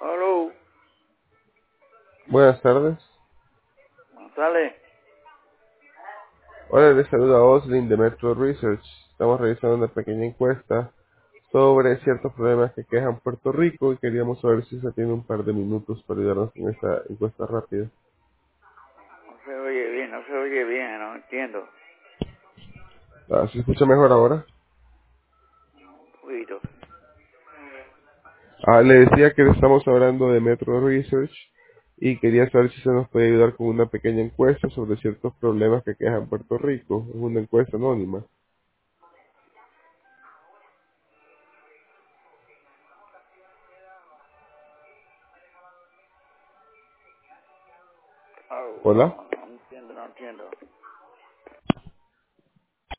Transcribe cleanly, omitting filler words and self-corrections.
Aló, Buenas tardes. González. Hola, les saluda Oslin de Metro Research. Estamos realizando una pequeña encuesta sobre ciertos problemas que quejan Puerto Rico y queríamos saber si se tiene un par de minutos para ayudarnos con esta encuesta rápida. No se oye bien, no se oye bien, no entiendo. ¿Se escucha mejor ahora? Un poquito. Le decía que estamos hablando de Metro Research y quería saber si se nos puede ayudar con una pequeña encuesta sobre ciertos problemas que quejan Puerto Rico. Es una encuesta anónima. Oh, ¿Hola? no entiendo, no entiendo.